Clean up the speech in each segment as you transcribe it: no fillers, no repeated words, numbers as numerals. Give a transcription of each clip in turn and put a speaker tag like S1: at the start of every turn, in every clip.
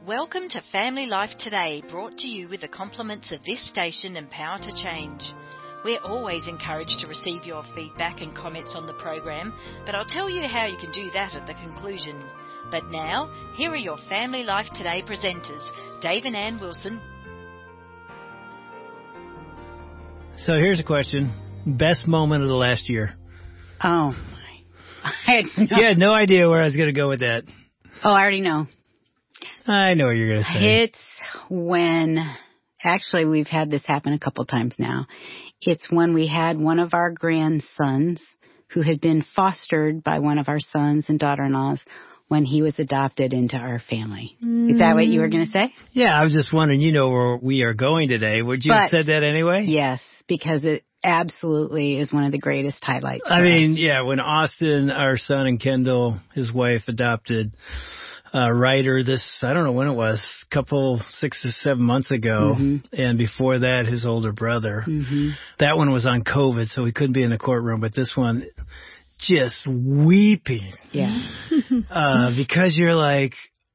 S1: Welcome to Family Life Today, brought to you with the compliments of this station and Power to Change. We're always encouraged to receive your feedback and comments on the program, but I'll tell you how you can do that at the conclusion. But now, here are your Family Life Today presenters, Dave and Ann Wilson.
S2: So here's a question. Best moment of the last year?
S3: Oh, I
S2: had no idea where I was going to go with that.
S3: Oh, I already know.
S2: I know what you're going to say.
S3: It's when, actually we've had this happen a couple times now. It's when we had one of our grandsons who had been fostered by one of our sons and daughter-in-laws when he was adopted into our family. Is that what you were going to say?
S2: Yeah, I was just wondering, you know where we are going today. Would you have said that anyway?
S3: Yes, because it absolutely is one of the greatest highlights.
S2: I mean, yeah, when Austin, our son, and Kendall, his wife, adopted Ryder I don't know when it was, 6 or 7 months ago. And before that, his older brother. That one was on COVID, so he couldn't be in the courtroom. But this one, just weeping.
S3: Yeah.
S2: Because you're like,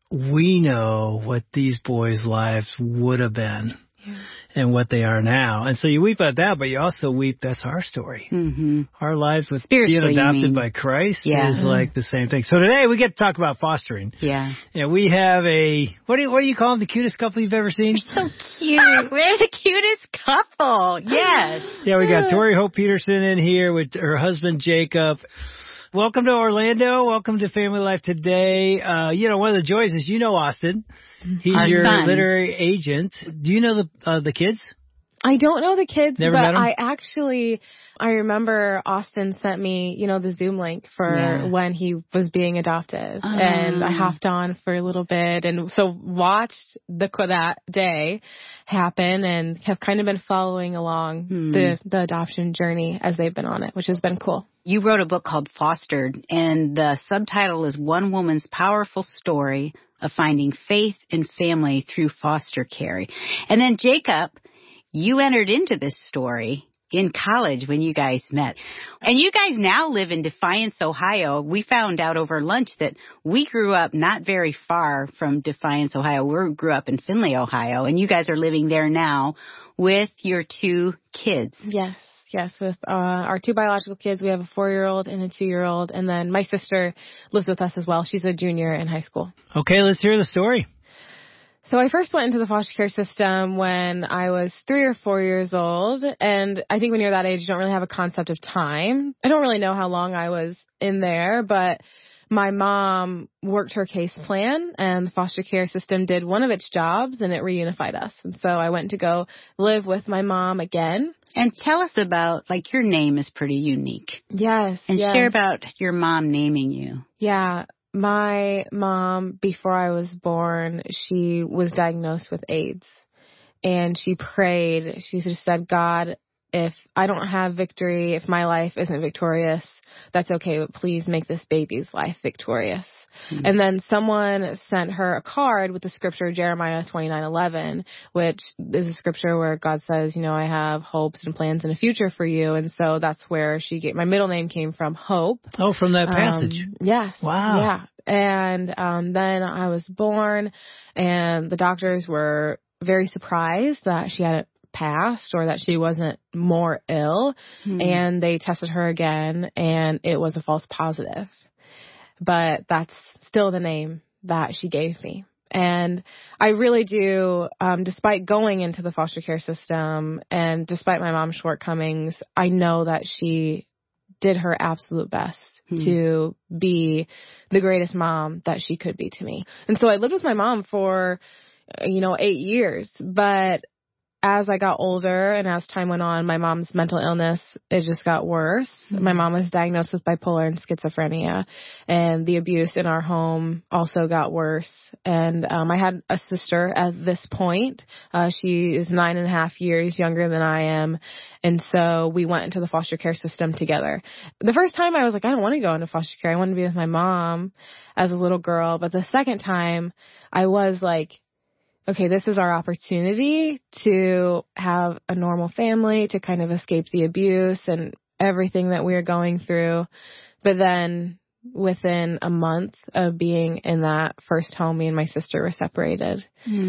S2: we know what these boys' lives would have been. And what they are now. And so you weep at that, but you also weep, that's our story. Our lives with being adopted by Christ is like the same thing. So today we get to talk about fostering.
S3: Yeah.
S2: And we have what do you call them, the cutest couple you've ever seen?
S3: So cute. We're the cutest couple. Yes.
S2: Yeah, we got Tori Hope Peterson in here with her husband, Jacob. Welcome to Orlando. Welcome to Family Life Today. One of the joys is Austin. He's your literary agent. Do you know the kids?
S4: I don't know the kids,
S2: Never
S4: but
S2: met them?
S4: I remember Austin sent me, the Zoom link for when he was being adopted. And I hopped on for a little bit and so watched that day happen and have kind of been following along the adoption journey as they've been on it, which has been cool.
S3: You wrote a book called Fostered, and the subtitle is One Woman's Powerful Story of Finding Faith and Family Through Foster Care. And then, Jacob, you entered into this story in college when you guys met. And you guys now live in Defiance, Ohio. We found out over lunch that we grew up not very far from Defiance, Ohio. We grew up in Findlay, Ohio. And you guys are living there now with your 2 kids.
S4: Yes, with our 2 biological kids. We have a 4-year-old and a 2-year-old. And then my sister lives with us as well. She's a junior in high school.
S2: Okay, let's hear the story.
S4: So I first went into the foster care system when I was 3 or 4 years old. And I think when you're that age, you don't really have a concept of time. I don't really know how long I was in there, but my mom worked her case plan and the foster care system did one of its jobs and it reunified us. And so I went to go live with my mom again.
S3: And tell us about, your name is pretty unique.
S4: Yes.
S3: And share about your mom naming you.
S4: Yeah. My mom, before I was born, she was diagnosed with AIDS. And she prayed. She just said, God, if I don't have victory, if my life isn't victorious, that's okay, but please make this baby's life victorious. And then someone sent her a card with the scripture Jeremiah 29:11, which is a scripture where God says, I have hopes and plans and a future for you. And so that's where my middle name came from, Hope.
S2: Oh, from that passage.
S4: Yes.
S2: Wow.
S4: Yeah. And then I was born and the doctors were very surprised that she hadn't passed or that she wasn't more ill. And they tested her again and it was a false positive. But that's still the name that she gave me. And I really do, despite going into the foster care system and despite my mom's shortcomings, I know that she did her absolute best to be the greatest mom that she could be to me. And so I lived with my mom for, 8 years. But as I got older and as time went on, my mom's mental illness, it just got worse. My mom was diagnosed with bipolar and schizophrenia, and the abuse in our home also got worse. And I had a sister at this point. She is 9.5 years younger than I am. And so we went into the foster care system together. The first time I was like, I don't want to go into foster care. I want to be with my mom as a little girl. But the second time I was like, okay, this is our opportunity to have a normal family, to kind of escape the abuse and everything that we're going through. But then within a month of being in that first home. Me and my sister were separated.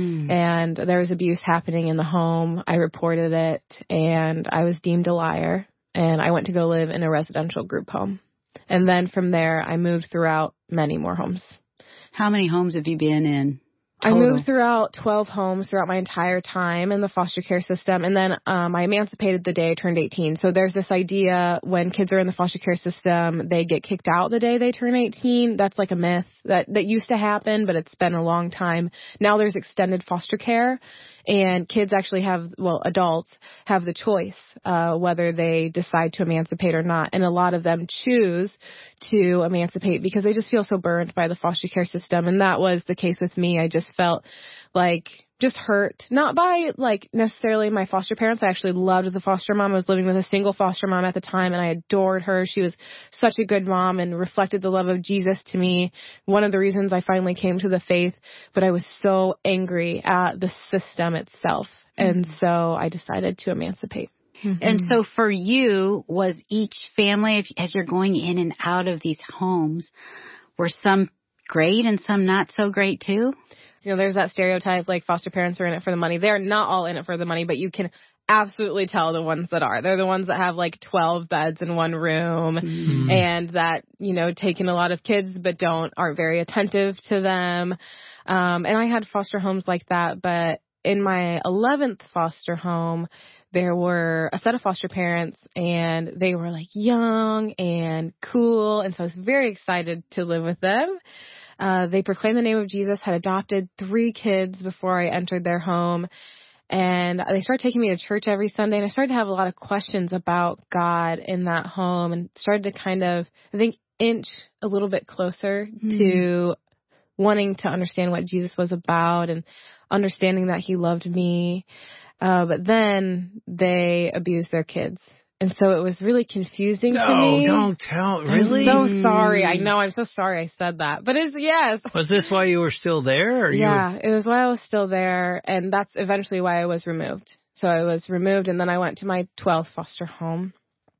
S4: And there was abuse happening in the home. I reported it, and I was deemed a liar, and I went to go live in a residential group home. And then from there, I moved throughout many more homes.
S3: How many homes have you been in?
S4: I moved throughout 12 homes throughout my entire time in the foster care system. And then I emancipated the day I turned 18. So there's this idea when kids are in the foster care system, they get kicked out the day they turn 18. That's like a myth that used to happen, but it's been a long time. Now there's extended foster care, and kids actually adults have the choice whether they decide to emancipate or not. And a lot of them choose to emancipate because they just feel so burned by the foster care system. And that was the case with me. I just felt like just hurt, not by like necessarily my foster parents. I actually loved the foster mom. I was living with a single foster mom at the time, and I adored her. She was such a good mom and reflected the love of Jesus to me. One of the reasons I finally came to the faith, but I was so angry at the system itself. And so I decided to emancipate.
S3: And so for you, was each family, as you're going in and out of these homes, were some great and some not so great too?
S4: You know, there's that stereotype, like foster parents are in it for the money. They're not all in it for the money, but you can absolutely tell the ones that are. They're the ones that have like 12 beds in one room and that, you know, take in a lot of kids but aren't very attentive to them. And I had foster homes like that, but in my 11th foster home, there were a set of foster parents, and they were like young and cool, and so I was very excited to live with them. They proclaimed the name of Jesus, had adopted 3 kids before I entered their home, and they started taking me to church every Sunday, and I started to have a lot of questions about God in that home, and started to kind of, I think, inch a little bit closer to wanting to understand what Jesus was about and understanding that he loved me. But then they abused their kids. And so it was really confusing to me.
S2: No, don't tell. Really?
S4: I'm so sorry. I know. I'm so sorry I said that. But yes.
S2: Was this while you were still there?
S4: Yeah, it was while I was still there. And that's eventually why I was removed. So I was removed, and then I went to my 12th foster home.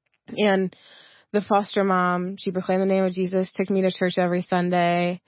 S4: And the foster mom, she proclaimed the name of Jesus, took me to church every Sunday.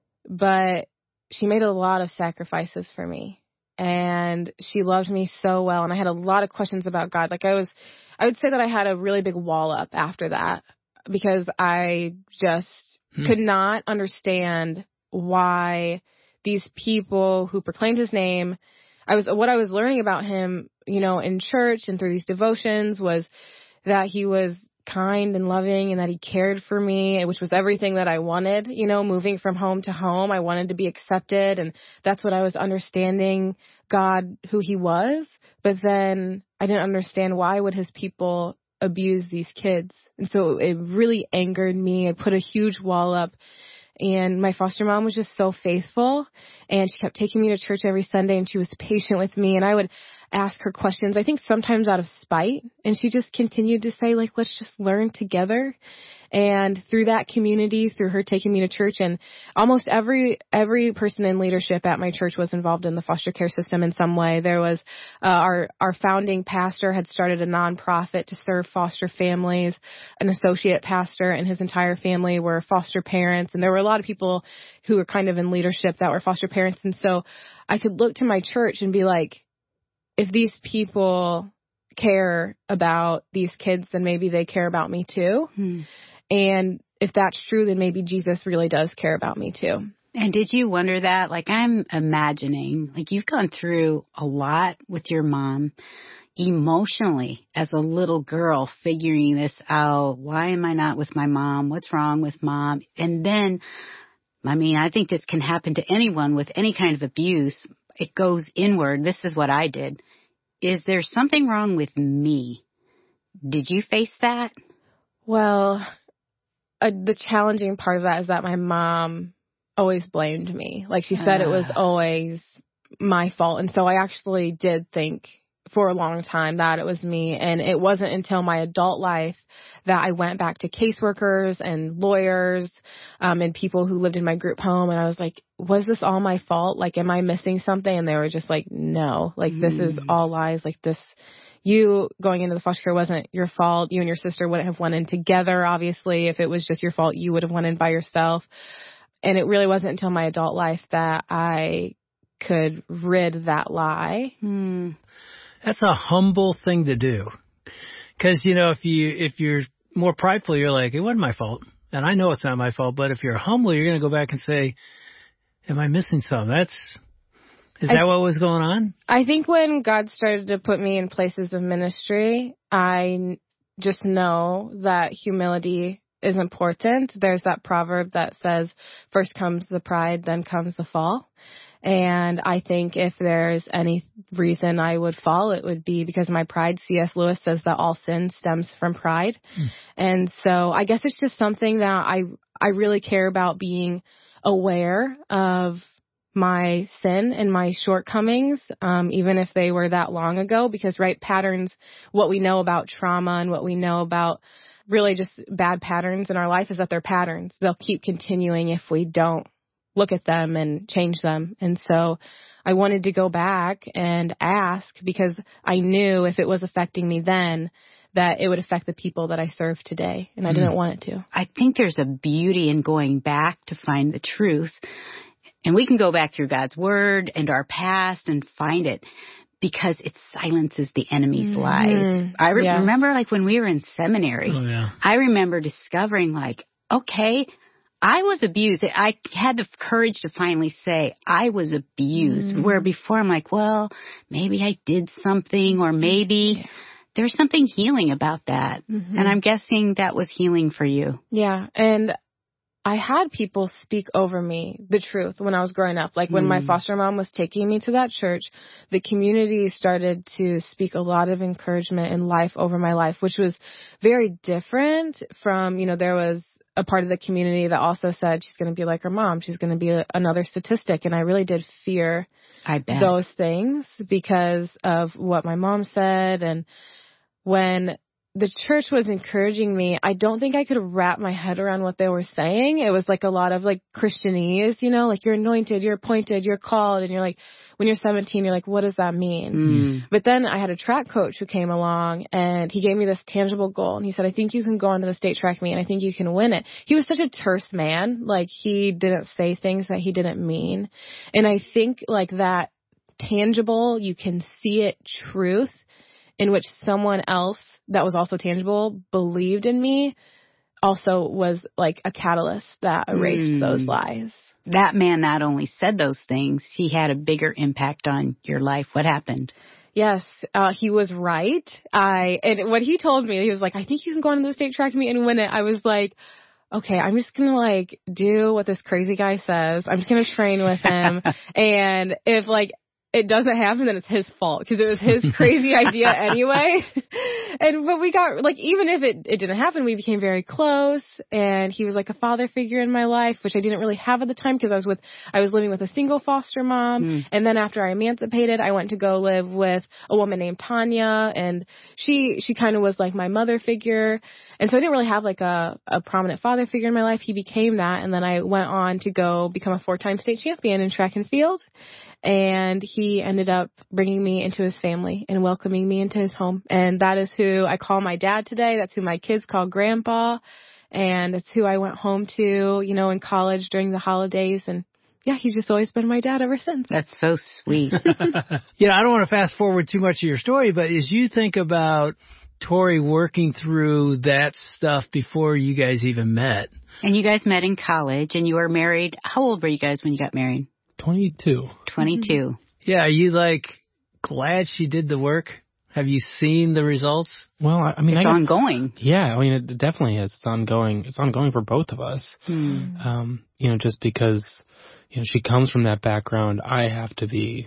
S4: But she made a lot of sacrifices for me. And she loved me so well. And I had a lot of questions about God. Like I would say that I had a really big wall up after that, because I just could not understand why these people who proclaimed his name, what I was learning about him, you know, in church and through these devotions was that he was kind and loving and that he cared for me, which was everything that I wanted, you know, moving from home to home. I wanted to be accepted, and that's what I was understanding God, who he was. But then I didn't understand, why would his people abuse these kids? And so it really angered me. I put a huge wall up. And my foster mom was just so faithful, and she kept taking me to church every Sunday, and she was patient with me, and I would ask her questions, I think sometimes out of spite, and she just continued to say, like, let's just learn together. And through that community, through her taking me to church, and almost every person in leadership at my church was involved in the foster care system in some way. There was our founding pastor had started a nonprofit to serve foster families. An associate pastor and his entire family were foster parents, and there were a lot of people who were kind of in leadership that were foster parents. And so I could look to my church and be like, if these people care about these kids, then maybe they care about me too. And if that's true, then maybe Jesus really does care about me too.
S3: And did you wonder that? Like, I'm imagining, like, you've gone through a lot with your mom emotionally as a little girl, figuring this out. Why am I not with my mom? What's wrong with mom? And then, I mean, I think this can happen to anyone with any kind of abuse. It goes inward. This is what I did. Is there something wrong with me? Did you face that?
S4: Well, the challenging part of that is that my mom always blamed me. Like, she said it was always my fault. And so I actually did think for a long time that it was me. And it wasn't until my adult life that I went back to caseworkers and lawyers and people who lived in my group home. And I was like, was this all my fault? Like, am I missing something? And they were just like, no, like, this is all lies. Like, this, you going into the foster care wasn't your fault. You and your sister wouldn't have went in together, obviously. If it was just your fault, you would have went in by yourself. And it really wasn't until my adult life that I could rid that lie.
S2: That's a humble thing to do. Because, you know, if you're more prideful, you're like, it wasn't my fault. And I know it's not my fault. But if you're humble, you're going to go back and say, am I missing something? Is that what was going on?
S4: I think when God started to put me in places of ministry, I just know that humility is important. There's that proverb that says, first comes the pride, then comes the fall. And I think if there's any reason I would fall, it would be because of my pride. C.S. Lewis says that all sin stems from pride. And so I guess it's just something that I really care about, being aware of my sin and my shortcomings, even if they were that long ago, because patterns, what we know about trauma and what we know about really just bad patterns in our life is that they're patterns. They'll keep continuing if we don't look at them and change them. And so I wanted to go back and ask, because I knew if it was affecting me then, that it would affect the people that I serve today. And I didn't want it to.
S3: I think there's a beauty in going back to find the truth. And we can go back through God's word and our past and find it, because it silences the enemy's lies. I remember like when we were in seminary, I remember discovering like, okay, I was abused. I had the courage to finally say I was abused, where before I'm like, well, maybe I did something, or maybe there's something healing about that. And I'm guessing that was healing for you.
S4: Yeah. And I had people speak over me the truth when I was growing up. Like when my foster mom was taking me to that church, the community started to speak a lot of encouragement and life over my life, which was very different from, you know, there was a part of the community that also said she's going to be like her mom. She's going to be another statistic. And I really did fear those things because of what my mom said. And when the church was encouraging me, I don't think I could wrap my head around what they were saying. It was like a lot of like Christianese, you know, like you're anointed, you're appointed, you're called. And you're like, when you're 17, you're like, what does that mean? But then I had a track coach who came along and he gave me this tangible goal. And he said, I think you can go onto the state track meet and I think you can win it. He was such a terse man. Like he didn't say things that he didn't mean. And I think like that tangible, you can see it truth in which someone else that was also tangible believed in me also was like a catalyst that erased those lies.
S3: That man not only said those things, he had a bigger impact on your life. What happened?
S4: Yes, he was right. And what he told me, he was like, I think you can go into the state track meet and win it. I was like, okay, I'm just going to like do what this crazy guy says. I'm just going to train with him. And if like it doesn't happen, then it's his fault because it was his crazy idea anyway. But we got like, even if it didn't happen, we became very close, and he was like a father figure in my life, which I didn't really have at the time because I was living with a single foster mom. And then after I emancipated, I went to go live with a woman named Tanya, and she kind of was like my mother figure. And so I didn't really have like a prominent father figure in my life. He became that. And then I went on to go become a 4-time state champion in track and field. And he ended up bringing me into his family and welcoming me into his home. And that is who I call my dad today. That's who my kids call Grandpa. And it's who I went home to, you know, in college during the holidays. And yeah, he's just always been my dad ever since.
S3: That's so sweet.
S2: You know, I don't want to fast forward too much of your story, but as you think about Tori working through that stuff before you guys even met.
S3: And you guys met in college and you were married. How old were you guys when you got married?
S5: 22.
S3: 22.
S2: Yeah, are you like glad she did the work? Have you seen the results?
S5: Well, I mean,
S3: it's ongoing.
S5: Yeah, I mean, it definitely is. It's ongoing. It's ongoing for both of us. You know, just because, you know, she comes from that background, I have to be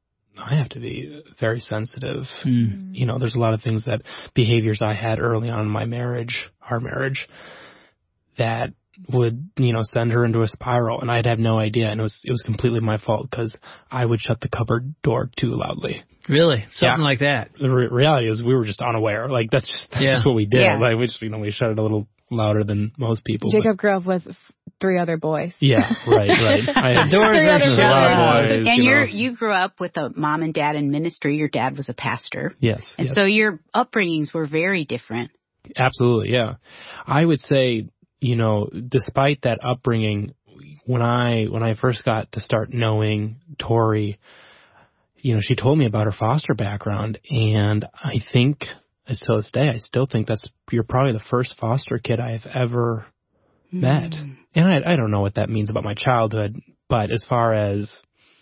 S5: very sensitive. You know, there's a lot of things behaviors I had early on in our marriage, that would, you know, send her into a spiral, and I'd have no idea, and it was completely my fault because I would shut the cupboard door too loudly.
S2: Really? Something like that?
S5: The reality is we were just unaware. Like, that's just what we did. Yeah. Like, we shut it a little louder than most people.
S4: Jacob grew up with 3 other boys.
S5: Yeah, right. I had
S2: Doors are
S4: shut.
S5: a lot of boys.
S3: And you grew up with a mom and dad in ministry. Your dad was a pastor.
S5: Yes.
S3: And so your upbringings were very different.
S5: Absolutely, yeah. I would say, despite that upbringing, when I first got to start knowing Tori, she told me about her foster background, and I think, to this day, I still think you're probably the first foster kid I have ever met. And I don't know what that means about my childhood, but as far as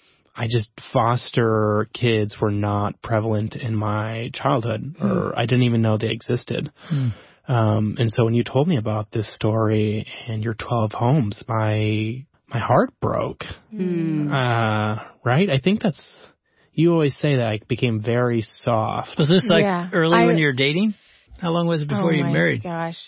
S5: foster kids were not prevalent in my childhood, or I didn't even know they existed. And so when you told me about this story and your 12 homes, my heart broke. Right? I think you always say that I became very soft.
S2: Was this early when you were dating? How long was it before you married?
S4: Gosh.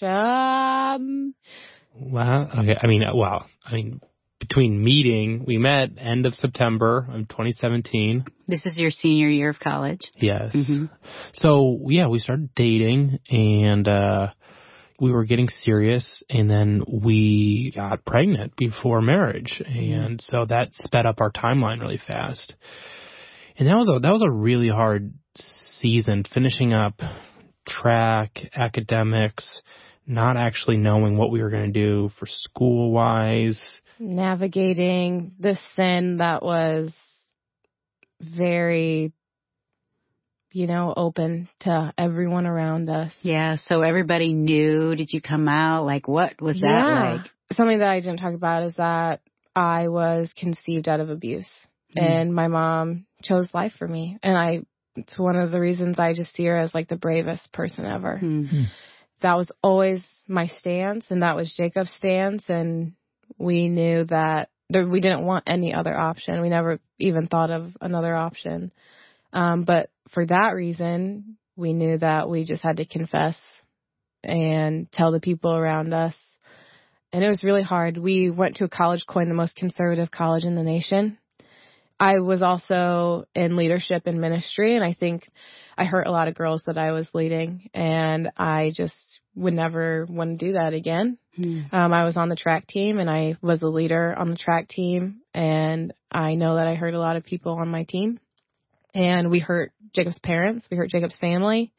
S5: Well, okay. Between meeting, we met end of September of 2017.
S3: This is your senior year of college.
S5: Yes. So, we started dating, and we were getting serious, and then we got pregnant before marriage. And so that sped up our timeline really fast. And that was a really hard season, finishing up track, academics, not actually knowing what we were going to do for school-wise.
S4: Navigating the sin that was very, open to everyone around us.
S3: Yeah, so everybody knew. Did you come out? Like, what was that like?
S4: Something that I didn't talk about is that I was conceived out of abuse. And my mom chose life for me. And it's one of the reasons I just see her as like the bravest person ever. That was always my stance, and that was Jacob's stance. And we knew that we didn't want any other option. We never even thought of another option. But for that reason, we knew that we just had to confess and tell the people around us. And it was really hard. We went to a college coined the most conservative college in the nation. I was also in leadership and ministry, and I think I hurt a lot of girls that I was leading, and I just would never want to do that again. I was on the track team, and I was a leader on the track team, and I know that I hurt a lot of people on my team. And we hurt Jacob's parents. We hurt Jacob's family.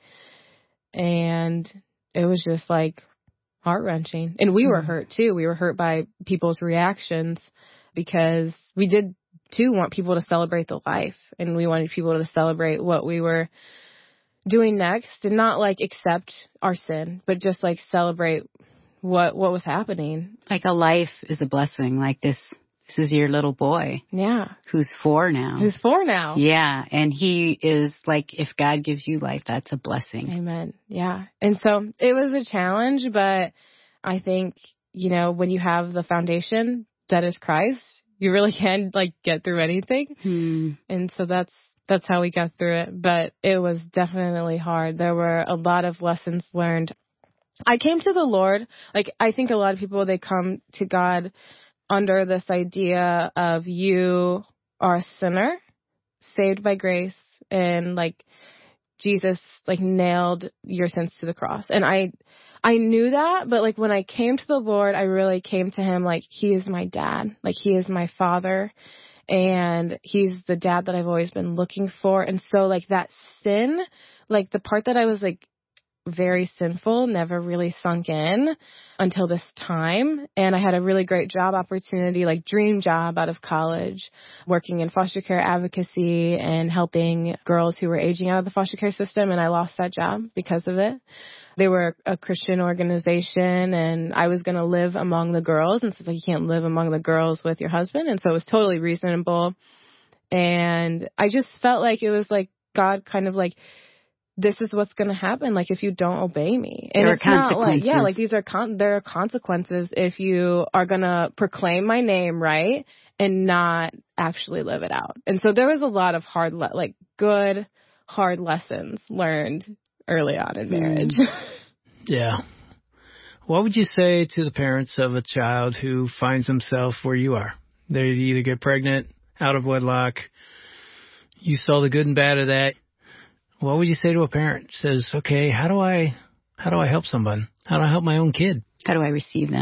S4: And it was just like heart-wrenching. And we were hurt too. We were hurt by people's reactions because we did too want people to celebrate the life. And we wanted people to celebrate what we were doing next and not like accept our sin, but just like celebrate what was happening.
S3: Like a life is a blessing. Like this is your little boy.
S4: Yeah.
S3: Who's 4 now.
S4: Yeah.
S3: And he is like, if God gives you life, that's a blessing.
S4: Amen. Yeah. And so it was a challenge, but I think, when you have the foundation that is Christ, you really can like get through anything. And so that's how we got through it. But it was definitely hard. There were a lot of lessons learned. I came to the Lord. Like, I think a lot of people, they come to God under this idea of you are a sinner, saved by grace, and like Jesus like nailed your sins to the cross. And I knew that, but like when I came to the Lord, I really came to him like he is my dad, like he is my father, and he's the dad that I've always been looking for. And so like that sin, like the part that I was like very sinful never really sunk in until this time. And I had a really great job opportunity, like dream job out of college, working in foster care advocacy and helping girls who were aging out of the foster care system. And I lost that job because of it. They were a Christian organization, and I was going to live among the girls. And so like, you can't live among the girls with your husband. And so it was totally reasonable. And I just felt like it was like God kind of like, this is what's going to happen, like, if you don't obey me. And it's not like, these are there are consequences if you are going to proclaim my name, right, and not actually live it out. And so there was a lot of good, hard lessons learned early on in marriage.
S2: Yeah. What would you say to the parents of a child who finds themselves where you are? They either get pregnant, out of wedlock, you saw the good and bad of that. What would you say to a parent who says, okay, how do I help someone? How do I help my own kid?
S3: How do I receive them?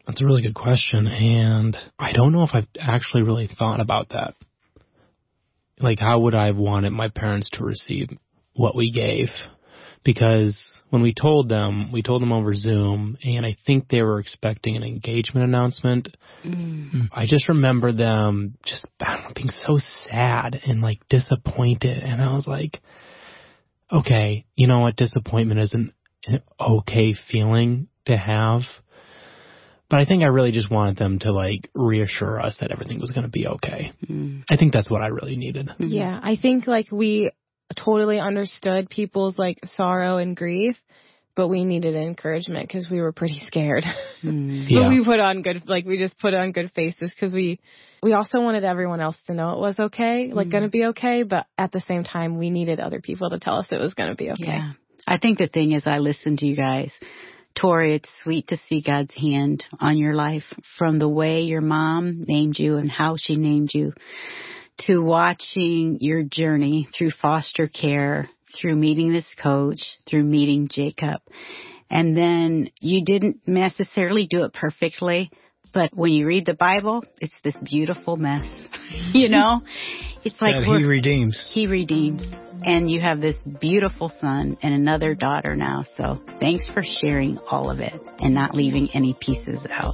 S5: That's a really good question, and I don't know if I've actually really thought about that. Like, how would I have wanted my parents to receive what we gave? Because when we told them over Zoom, and I think they were expecting an engagement announcement. I just remember them just, I don't know, being so sad and like disappointed. And I was like, okay, you know what? Disappointment is an okay feeling to have. But I think I really just wanted them to like reassure us that everything was going to be okay. I think that's what I really needed.
S4: Yeah, I think like we totally understood people's like sorrow and grief, but we needed encouragement because we were pretty scared. But we put on we just put on good faces because we also wanted everyone else to know it was okay, like going to be okay. But at the same time, we needed other people to tell us it was going to be okay.
S3: Yeah. I think the thing is, I listened to you guys. Tori, it's sweet to see God's hand on your life from the way your mom named you and how she named you to watching your journey through foster care, through meeting this coach, through meeting Jacob. And then you didn't necessarily do it perfectly, but when you read the Bible, it's this beautiful mess. You know? It's like
S2: He redeems.
S3: He redeems. And you have this beautiful son and another daughter now. So thanks for sharing all of it and not leaving any pieces out.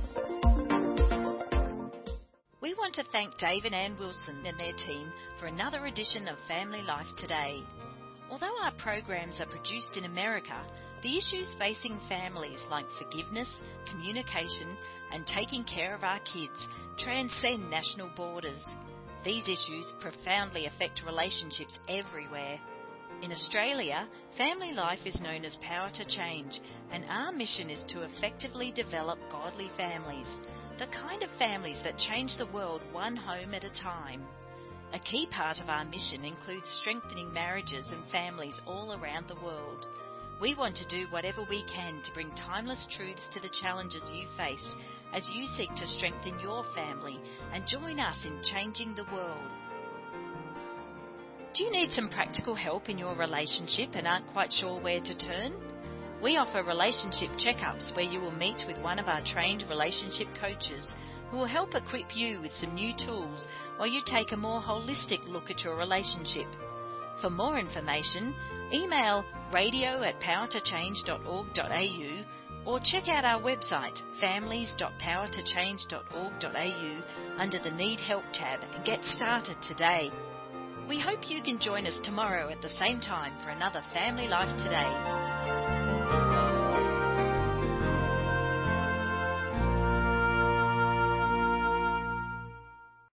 S1: We want to thank Dave and Ann Wilson and their team for another edition of Family Life Today. Although our programs are produced in America, the issues facing families like forgiveness, communication, and taking care of our kids transcend national borders. These issues profoundly affect relationships everywhere. In Australia, Family Life is known as Power to Change, and our mission is to effectively develop godly families, the kind of families that change the world one home at a time. A key part of our mission includes strengthening marriages and families all around the world. We want to do whatever we can to bring timeless truths to the challenges you face as you seek to strengthen your family and join us in changing the world. Do you need some practical help in your relationship and aren't quite sure where to turn? We offer relationship checkups where you will meet with one of our trained relationship coaches who will help equip you with some new tools while you take a more holistic look at your relationship. For more information, email radio@powertochange.org.au or check out our website families.powertochange.org.au under the Need Help tab and get started today. We hope you can join us tomorrow at the same time for another Family Life Today.